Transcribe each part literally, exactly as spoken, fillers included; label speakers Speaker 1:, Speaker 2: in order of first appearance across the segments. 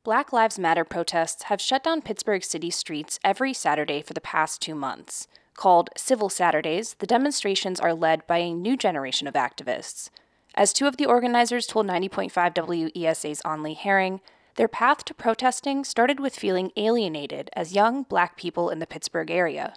Speaker 1: Black Lives Matter protests have shut down Pittsburgh city streets every Saturday for the past two months. Called Civil Saturdays, the demonstrations are led by a new generation of activists. As two of the organizers told ninety point five W E S A's Onley Herring, their path to protesting started with feeling alienated as young Black people in the Pittsburgh area.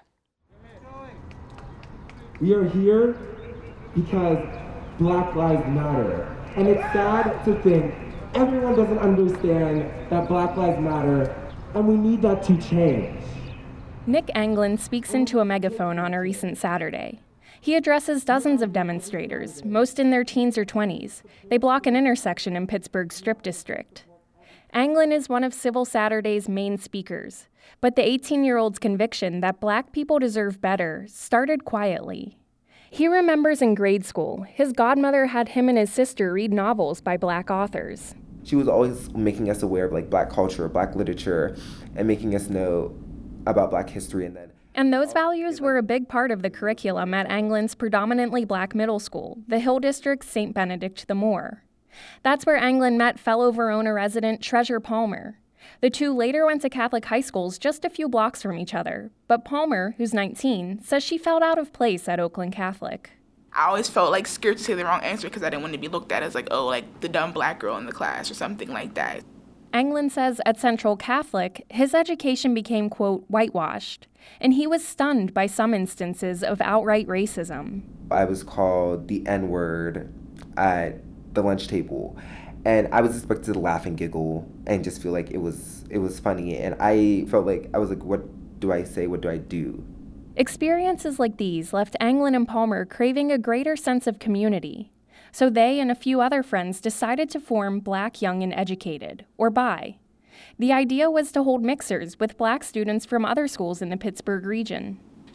Speaker 2: We are here because Black Lives Matter. And it's sad to think everyone doesn't understand that Black Lives Matter, and we need that to change.
Speaker 3: Nick Anglin speaks into a megaphone on a recent Saturday. He addresses dozens of demonstrators, most in their teens or twenties. They block an intersection in Pittsburgh's Strip District. Anglin is one of Civil Saturday's main speakers, but the eighteen-year-old's conviction that Black people deserve better started quietly. He remembers in grade school, his godmother had him and his sister read novels by Black authors.
Speaker 4: She was always making us aware of like Black culture, Black literature, and making us know about Black history. And then
Speaker 3: And those values were a big part of the curriculum at Anglin's predominantly Black middle school, the Hill District's Saint Benedict the Moor. That's where Anglin met fellow Verona resident Treasure Palmer. The two later went to Catholic high schools just a few blocks from each other, but Palmer, who's nineteen, says she felt out of place at Oakland Catholic.
Speaker 5: I always felt like scared to say the wrong answer because I didn't want to be looked at as like, oh, like the dumb Black girl in the class or something like that.
Speaker 3: Anglin says at Central Catholic, his education became, quote, whitewashed, and he was stunned by some instances of outright racism.
Speaker 4: I was called the N-word at the lunch table, and I was expected to laugh and giggle and just feel like it was it was funny, and I felt like I was like, what do I say, what do I do?
Speaker 3: Experiences like these left Anglin and Palmer craving a greater sense of community. So they and a few other friends decided to form Black Young and Educated, or B Y. The idea was to hold mixers with Black students from other schools in the Pittsburgh region.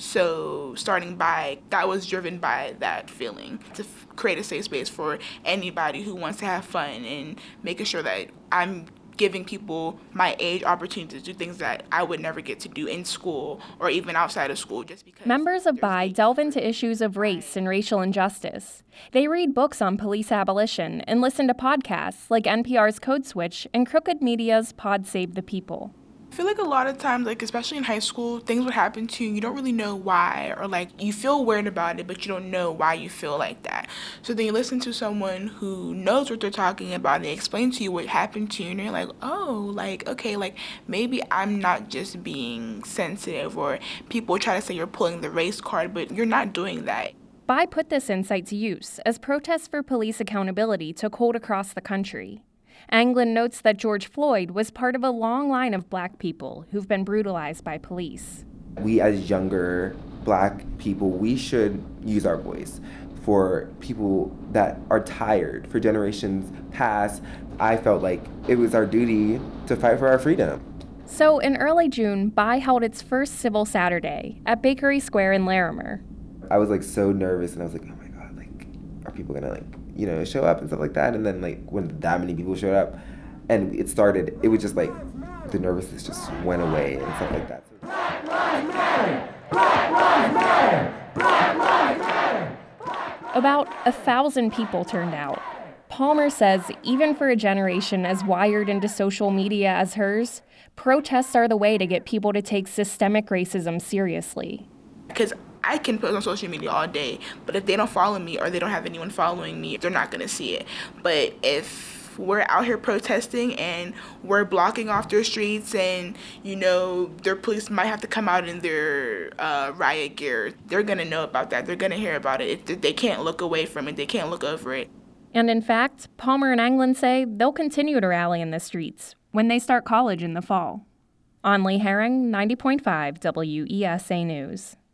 Speaker 5: So starting by, that was driven by that feeling, to f- create a safe space for anybody who wants to have fun and making sure that I'm giving people my age opportunities to do things that I would never get to do in school or even outside of school just because.
Speaker 3: Members of B Y delve into issues of race and racial injustice. They read books on police abolition and listen to podcasts like N P R's Code Switch and Crooked Media's Pod Save the People.
Speaker 5: I feel like a lot of times, like especially in high school, things would happen to you, you don't really know why, or like you feel weird about it, but you don't know why you feel like that. So then you listen to someone who knows what they're talking about, and they explain to you what happened to you, and you're like, oh, like, okay, like maybe I'm not just being sensitive, or people try to say you're pulling the race card, but you're not doing that.
Speaker 3: B Y put this insight to use as protests for police accountability took hold across the country. Anglin notes that George Floyd was part of a long line of Black people who've been brutalized by police.
Speaker 4: We as younger Black people, we should use our voice for people that are tired, for generations past. I felt like it was our duty to fight for our freedom.
Speaker 3: So in early June, B Y held its first Civil Saturday at Bakery Square in Larimer.
Speaker 4: I was like so nervous, and I was like, oh my God, like, are people gonna like, you know, show up and stuff like that? And then like when that many people showed up and it started, it was just like the nervousness just went away and stuff like that.
Speaker 2: Black Lives Matter! Black Lives Matter! Black Lives Matter!
Speaker 3: About a thousand people turned out. Palmer says even for a generation as wired into social media as hers, protests are the way to get people to take systemic racism seriously.
Speaker 5: Because I can post on social media all day, but if they don't follow me or they don't have anyone following me, they're not going to see it. But if we're out here protesting and we're blocking off their streets and, you know, their police might have to come out in their uh, riot gear, they're going to know about that. They're going to hear about it. If they can't look away from it. They can't look over it.
Speaker 3: And in fact, Palmer and Anglin say they'll continue to rally in the streets when they start college in the fall. Onley Herring, ninety point five W E S A News.